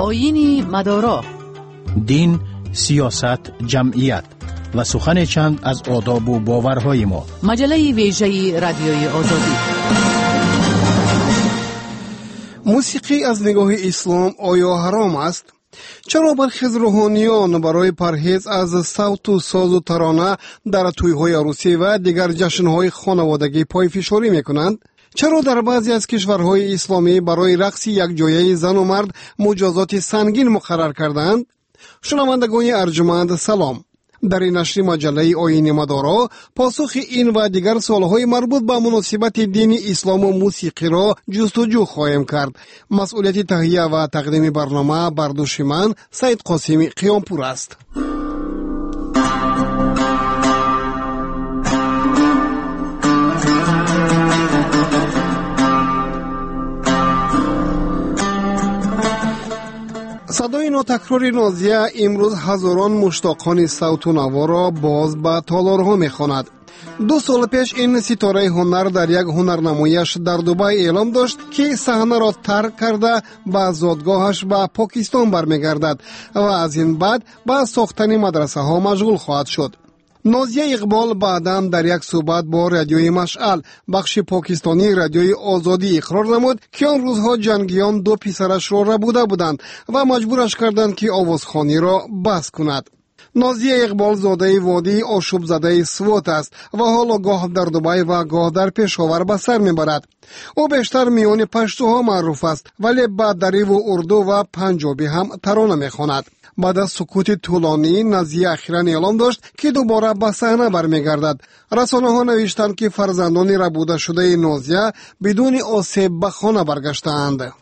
آیین مدارا، دین، سیاست، جمعیت و سخن چند از آداب و باورهای ما. مجله ویژه رادیوی آزادی. موسیقی از نگاه اسلام آیا حرام است؟ چرا برخی از روحانیان برای پرهیز از صوت و ساز و ترانه در توی‌های عروسی و دیگر جشن‌های خانوادگی پای فشاری می‌کنند؟ چرا در بعضی از کشورهای اسلامی برای رقص یک جایه زن و مرد مجازات سنگین مقرر کردند؟ شنوندگان ارجمند سلام. در این نشر مجله آیین مدارا پاسخ این و دیگر سوالهای مربوط به مناسبت دین اسلام و موسیقی را جستجو خواهیم کرد. مسئولیت تهیه و تقدیم برنامه بر دوش من سید قاسمی قیامپور است. صدای ناتکرار نازیه امروز هزاران مشتاقان صوت و نوا را باز به تالارها می‌خواند. 2 سال پیش این ستاره هنر در یک هنرنمایش در دبی اعلام داشت که صحنه را ترک کرده به زادگاهش به پاکستان برمیگردد و از این بعد به ساختن مدرسه ها مشغول خواهد شد. نازیه اقبال بعداً در یک صحبت با رادیوی مشعل بخش پاکستانی رادیوی آزادی اقرار نمود که آن روزها جنگیان 2 پسرش را ربوده بودند و مجبورش کردند که آوازخوانی را بس کند. نازیه اقبال زاده وادی آشوب زده سوات است و حالا گاه در دبی و گاه در پشاور به سر میبرد. او بیشتر میان پشتوها معروف است ولی با دری و اردو و پنجابی هم ترانه میخواند. بعد از سکوت طولانی نازیه اخیراً اعلام داشت که دوباره به صحنه برمیگردد. رسانه‌ها نوشتند که فرزندان ربوده شده نازیه بدون آسیب به خانه برگشتند.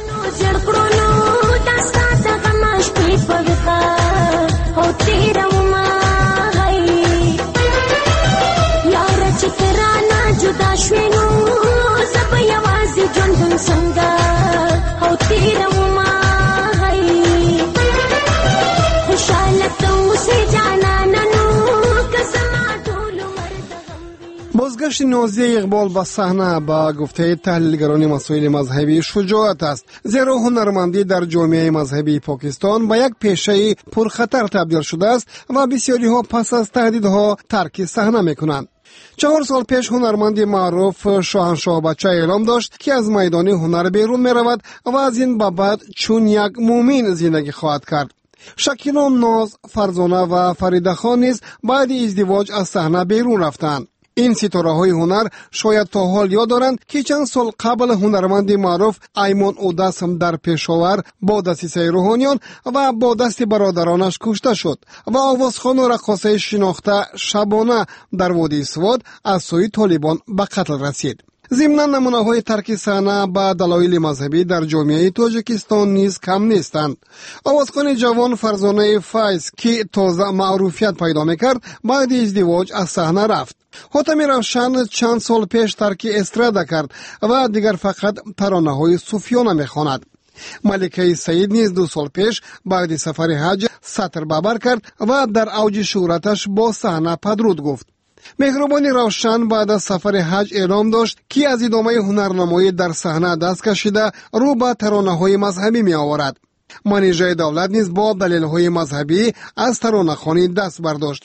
بازگشت نازیه اقبال به صحنه با گفته تحلیلگران مسائل مذهبی شجاعت است، زیرا هنرمندی در جامعه مذهبی پاکستان به یک پیشه پرخطر تبدیل شده است و بسیاری ها پس از تهدیدها ترک صحنه میکنند. 4 سال پیش هنرمند معروف شاهنشاه بچه اعلام داشت که از میدان هنر بیرون می رود و از این به بعد چون یک مومن زندگی خواهد کرد. شکیلا ناز، فرزانه و فریده خان نیز بعد ازدواج از صحنه بیرون رفتند. این ستاره های هنر شاید تا حال یاد دارند که چند سال قبل هنرمند معروف ایمان اودس هم در پشاور با دسیسه روحانیان و با دست برادرانش کشته شد و آوازخوان و رقاصه شناخته شبانه در وادی سوات از سوی طالبان به قتل رسید. ضمناً نمونه‌های ترک صحنه به دلایل مذهبی در جامعه تاجیکستان نیز کم نیستند. آوازخوان جوان فرزانه فیض که تازه معروفیت پیدا می‌کرد بعد ازدواج از صحنه رفت. حاتم روشن چند سال پیش ترک استرادا کرد و دیگر فقط ترانه‌های صوفیانه می‌خواند. ملکه سعید نیز 2 سال پیش بعد سفر حج سطر ببر کرد و در اوج شهرتش با صحنه پدرود گفت. مهربان روشن بعد از سفر حج اعلام داشت که از ادامه هنرنمایی در صحنه دست کشیده رو به ترانه‌های مذهبی می آورد. منیژه دولت نیز با دلایل مذهبی از ترانه‌خوانی دست برداشت.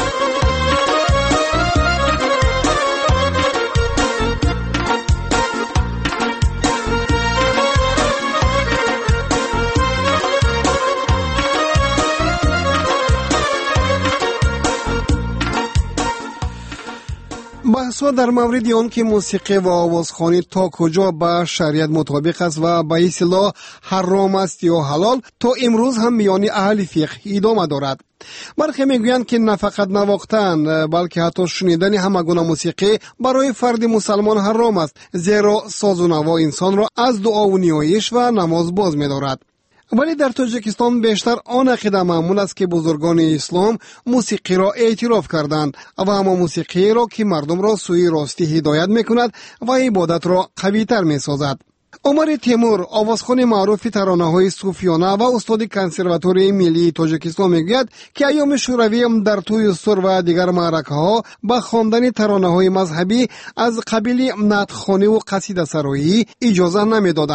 بحث در مورد آن که موسیقی و آوازخوانی تا کجا با شریعت مطابق است و به اصطلاح حرام است یا حلال تا امروز هم میان اهل فقه ادامه دارد. برخی میگویند که نه فقط نواختن بلکه حتی شنیدن همگونه موسیقی برای فرد مسلمان حرام است، زیرا ساز و نوا انسان را از دعا و نیایش و نماز باز می‌دارد. ولی در تاجیکستان بیشتر آن عقیده معمول است که بزرگان اسلام موسیقی را اعتراف کردند و اما موسیقی را که مردم را سوی راستی هدایت میکند و عبادت را قوی‌تر میسازد. عمر تیمور، آوازخوان معروف ترانه‌های صوفیانه و استاد کنسرواتوری ملی تاجیکستان میگوید که ایام شوروی در توی سر و دیگر معرکه‌ها با خواندن ترانه‌های مذهبی از قبیل نعت‌خوانی و قصیده سرایی اجازه نمیدادند.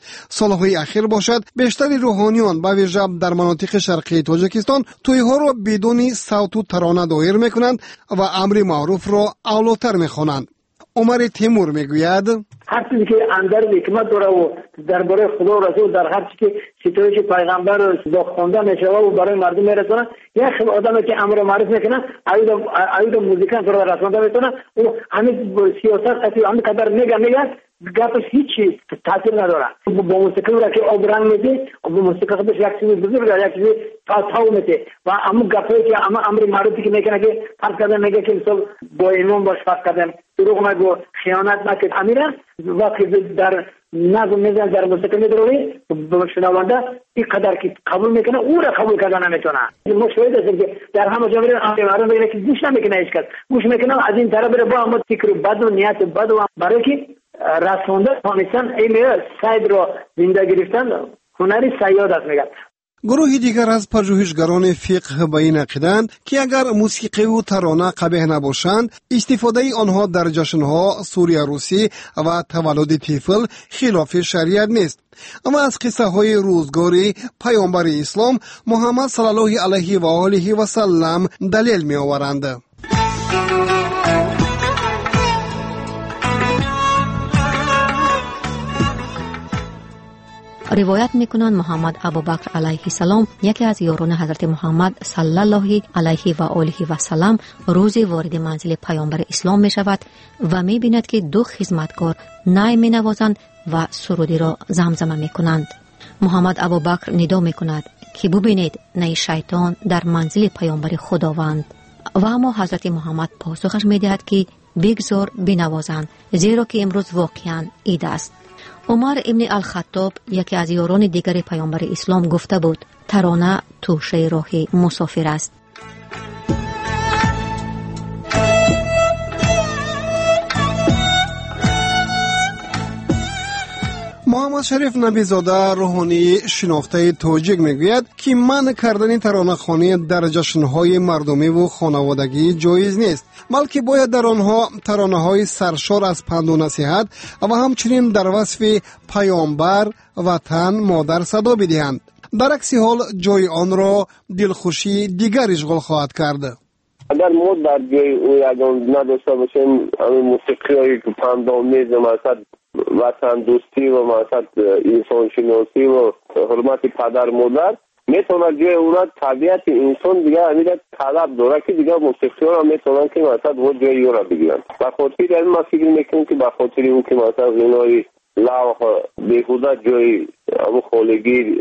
سالهای اخیر باشد بیشتر روحانیان به ویژه در مناطق شرقی تاجیکستان تویها را بدون صوت و ترانه دایر میکنند و امر معروف را اولاتر میخوانند. عمر تیمور میگوید هر چیزی که اندر حکمت داره و درباره خدا و رسول در هر چیزی که ستایش پیغمبر با خوانده میشه و برای مردم میرسونه، یک آدمی که امر معروف میکنه ایود موزیکان فرا رسانده میتونه و همین سیاست همین قدر میگه گپش هیچ تاثیر نداره. با موسیقی را که آبرنگ میده با موسیقی خودش یک چیز بزرگ یک چیز تاو میده و اما گپی که امر معروفی که میکنه که فرض کردن میگه که مثلا با ایمان باش، فرض کردن دروغ نگو، خیانت نکن، امیره وقتی در نظم میزن در موسیقی میدروی به شنونده این قدر که قبول میکنه او را قبول کردن نمیتونه. ما شاید هستیم که در همه جا میرن امر معروف میگه که گوش نمیکنه هیچ کس، گوش میکنه از این طرف بره با اما فکر بد و نیت بد و برای که رسانده خانستن این ساید را زنده گرفتن هنری صیاد است میگن. گروهی دیگر از پژوهشگران فقه به این عقیدند که اگر موسیقی و ترانه قبیح نباشند استفاده آنها در جشنها، سوری عروسی و تولد طفل خلاف شریعت نیست. اما از قصه های روزگاری پیامبر اسلام محمد صلی الله علیه و آله و سلم دلیل می آورند. روایت میکنند محمد ابوبکر علیه السلام یکی از یاران حضرت محمد صلی الله علیه و آله و سلم روزی وارد منزل پیامبر اسلام می شود و می بیند که دو خدمتکار نای می نوازند و سرودی را زمزمه می کنند. محمد ابوبکر ندا می کند که ببینید نای شیطان در منزل پیامبر خداوند، و اما حضرت محمد پاسخش می دهد که بگذار بنوازند زیرا که امروز واقعا عید است. عمر ابن الخطاب یکی از یاران دیگر پیامبر اسلام گفته بود ترانه توشه راه مسافر است. محمد شریف نبیزاده روحانی شناخته تاجیک میگوید که منع کردن ترانه خوانی در جشنهای مردمی و خانوادگی جایز نیست، بلکه باید در آنها ترانه های سرشار از پند و نصیحت و همچنین در وصف پیامبر، وطن، مادر صدا بدهند. در عکس حال جای آن را دلخوشی دیگر اشغال خواهد کرد. اگر ما در جای او یگان نداشته باشیم همین موسیقی هایی که پندآمیز مثلا وطن دوستی و مثلا انسان شناسی و حرمت پدر مادر میتونه جای او را طبیعت انسان دیگه همین طلب داره که دیگه موسیقی ها میتونن که مثلا و جای او را بگیرن. به خاطر این ما فکر میکنیم که به خاطر او که مثلا غنای لوح بیهوده جای همون خالگی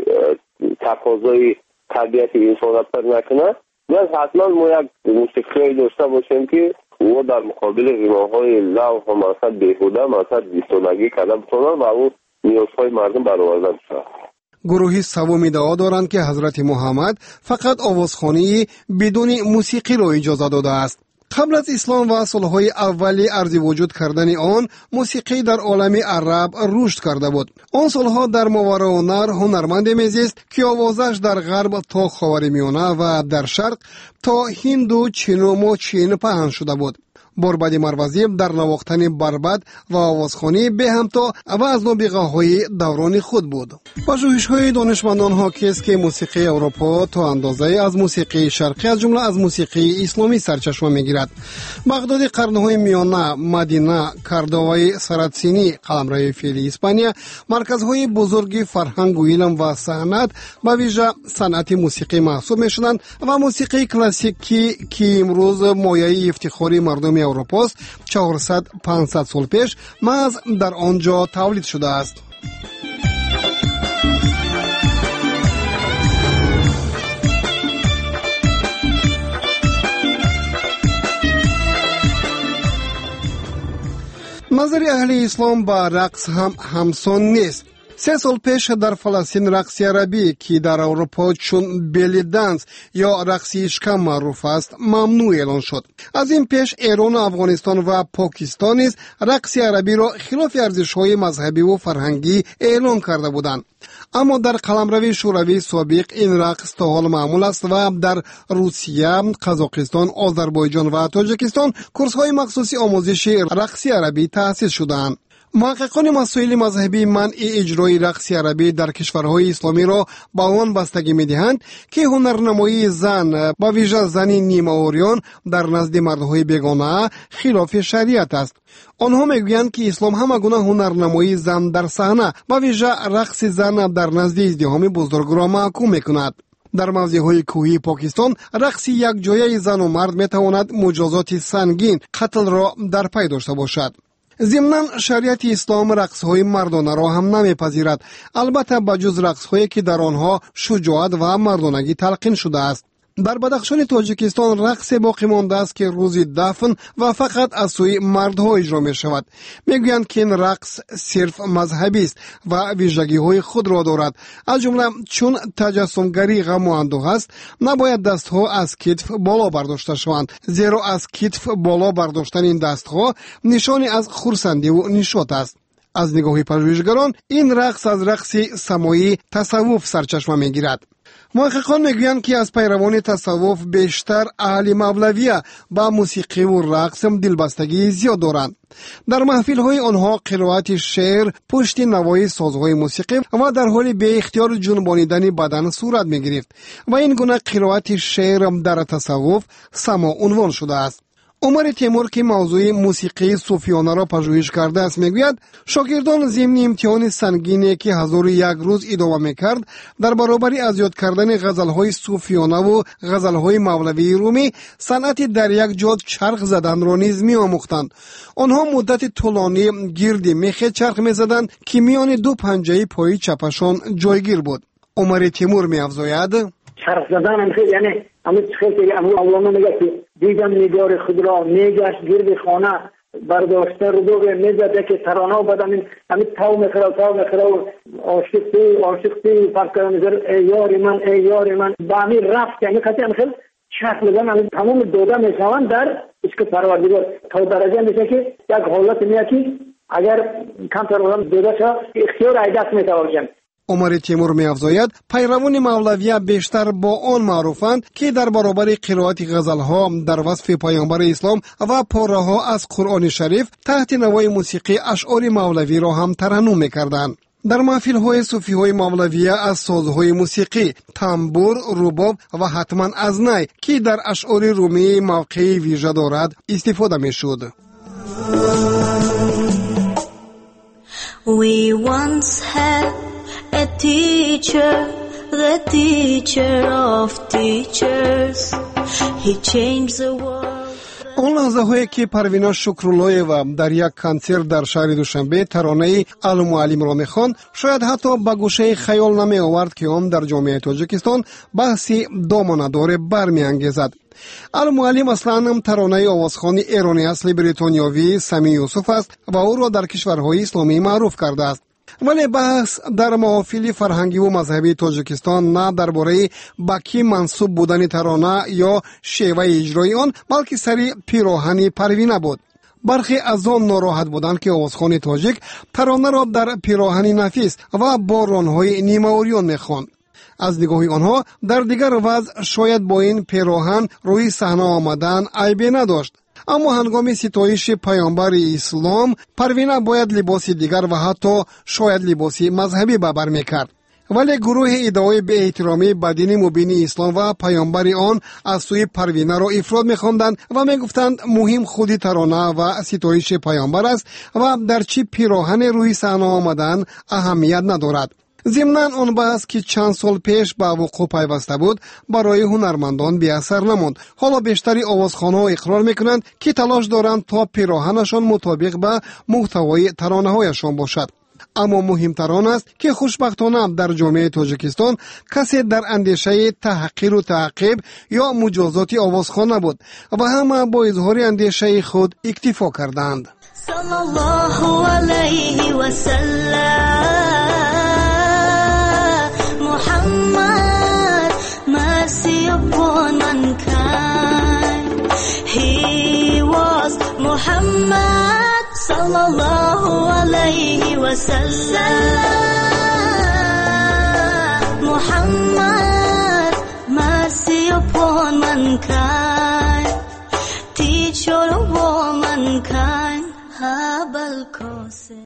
تقاضای طبیعت انسان را پر نکنه، باید حتما ما یک موسیقی داشته باشیم که او در مقابل غناهای لوح و مثلا بیهوده مثلا دیستانگی کرده بتونن و او نیازهای مردم برآورده بشه. گروهی سوم ادعا دارند که حضرت محمد فقط آوازخوانی بدون موسیقی را اجازه داده است. قبل از اسلام و سالهای اولی عرض وجود کردن آن موسیقی در عالم عرب رشد کرده بود. آن سالها در ماوراءالنهر هنرمند میزیست که آوازش در غرب تا خاورمیانه و در شرق تا هند و چین و چین پهن شده بود. بربد مروزی در نواختن بربد و آوازخوانی به همتا و از نابغه‌های دوران خود بود. پژوهش‌های دانشمندان حاکی است که موسیقی اروپا تا اندازه از موسیقی شرقی از جمله از موسیقی اسلامی سرچشمه می‌گیرد. بغداد قرن‌های میانه، مدینه، کاردوای سراتسینی، قلمرو فعلی اسپانیا مرکزهای بزرگ فرهنگ و علم و صنعت به ویژه صنعت موسیقی محسوب می‌شدند و موسیقی کلاسیکی که امروز مایه افتخار مردم اروپاست 400-500 سال پیش محض در آنجا تولید شده است. نظر اهل اسلام با رقص هم همسان نیست. 3 سال پیش در فلسطین رقص عربی که در اروپا چون بیلی دنس یا رقص اشکم معروف است ممنوع اعلان شد. از این پیش ایران، افغانستان و پاکستان نیز رقص عربی را خلاف ارزش‌های مذهبی و فرهنگی اعلان کرده بودند. اما در قلمرو شوروی سابق این رقص تا حال معمول است و در روسیه، قزاقستان، آذربایجان و تاجیکستان کورس‌های مخصوصی آموزش رقص عربی تأسیس شده‌اند. محققان مسائل مذهبی منع اجرای رقص عربی در کشورهای اسلامی را با آن بستگی می‌دهند که هنرنمایی زن با ویژه زنی نیمه‌عریان در نزد مردهای بیگانه خلاف شریعت است. آنها میگویند که اسلام همه گونه هنرنمایی زن در صحنه با ویژه رقص زن در نزد ازدحام بزرگ را محکوم می‌کند. در موضع‌های کوهی پاکستان رقص یک جایه زن و مرد می‌تواند مجازات سنگین قتل را در پی داشته باشد. ضمناً شریعت اسلام رقص‌های مردانه را هم نمی‌پذیرد، البته بجز رقص‌هایی که در آنها شجاعت و مردانگی تلقین شده است. در بدخشان تاجیکستان رقص باقی مانده است که روز دفن و فقط از سوی مردها اجرا می شود. میگویند که این رقص صرف مذهبی است و ویژگی‌های خود را دارد. از جمله چون تجسمگری غم و اندوه است، نباید دستها از کتف بالا برداشته شوند، زیرا از کتف بالا برداشتن این دستها نشانی از خرسندی و نشاط است. از نگاه پژوهشگران این رقص از رقص سماعی تصوف سرچشمه میگیرد. محققان میگویند که از پیروان تصوف بیشتر اهل مولویه با موسیقی و رقص دلبستگی زیاد دارند. در محفل‌های آنها قرائت شعر پشت نوای سازهای موسیقی و در حال به اختیار جنبانیدن بدن صورت میگرفت و این گونه قرائت شعر در تصوف سماع عنوان شده است. عمر تیمور که موضوع موسیقی صوفیانه را پژوهش کرده است میگوید شاگردان ضمن امتحان سنگینی که 1001 روز ادامه میکرد در برابر از یاد کردن غزلهای صوفیانه و غزلهای مولوی رومی صنعت در یک جا چرخ زدن را نیز میآموختند. آنها مدت طولانی گرد میخ چرخ میزدند که میان دو پنجه پای چپشان جایگیر بود. عمر تیمور میافزاید چرخ زدن یعنی خیلی اولامه میگه که دیدم نگار خود را میگشت گرد خانه برداشته رو دوگه میزده که ترانه و بدم همین تاو میخره و عاشقی فرق کردن میزر ای یار من با همین رفت یعنی خیلی چرخ زدن همین تمام دوده میشوند در عشق پروردگار تا درجه میشه که یک حالت میاد که اگر کم تر دوده شد اختیار ایدست میتواشند. عمر تیمور می‌افزاید پیروان مولویه بیشتر با آن معروفند که در برابر قرائت غزل‌ها در وصف پیامبر اسلام و پاره‌ها از قرآن شریف تحت نوای موسیقی اشعار مولوی را هم ترنم می‌کردند. در محفل‌های صوفی‌های مولویه از سازهای موسیقی، تنبور، رباب و حتما از نی که در اشعار رومی موقعی ویژه دارد استفاده می‌شد. We once had a teacher, the teacher of teachers. He changed the world. آن لحظه هایی که پروینا شکرالله‌یوا در یک کنسرت در شهر دوشنبه ترانه المعلم را می‌خواند، شاید حتی به گوشه خیال نمی آورد که آن در جامعه تاجیکستان بحثی دامنه‌دار برمی‌انگیزد. المعلم اصلاً ترانه آوازخوان ایرانی اصل بریتانیایی سمی یوسف است و او را در کشورهای اسلامی معروف کرده است. ولی بحث در محافل فرهنگی و مذهبی تاجیکستان نه درباره به کی منسوب بودن ترانه یا شیوه اجرای آن، بلکه سری پیراهن پروینه بود. برخی از آن ناراحت بودند که آوازخوان تاجیک ترانه را در پیراهن نفیس و با رانهای نیمه‌عریان می‌خواند. از نگاه آنها در دیگر وضع شاید با این پیراهن روی صحنه آمدن عیبی نداشت. اما هنگام ستایش پیامبر اسلام پروینه باید لباس دیگر و حتی شاید لباس مذهبی به بر میکرد. ولی گروه ادعای به احترامی به دین مبین اسلام و پیامبر آن از سوی پروینه را افراد می‌خواندند و میگفتند مهم خود ترانه و ستایش پیامبر است و در چی پیراهن روی صحنه آمدن اهمیت ندارد. ضمناً آن بحث که چند سال پیش به وقوع پیوسته بود برای هنرمندان بی اثر نماند. حالا بیشتری آوازخوان‌ها اقرار میکنند که تلاش دارند تا پیراهنشان مطابق به محتوای ترانه‌هایشان باشد. اما مهمتر آن است که خوشبختانه در جامعه تاجیکستان کسی در اندیشه تحقیر و تعقیب یا مجازات آوازخوان نبود و همه با اظهار اندیشه خود اکتفا کردند. صلی الله علیه و سلم. Muhammad, mercy upon mankind. He was Muhammad, sallallahu alayhi wa sallam. Muhammad, mercy upon mankind. Teacher of all mankind, Abul Qasim.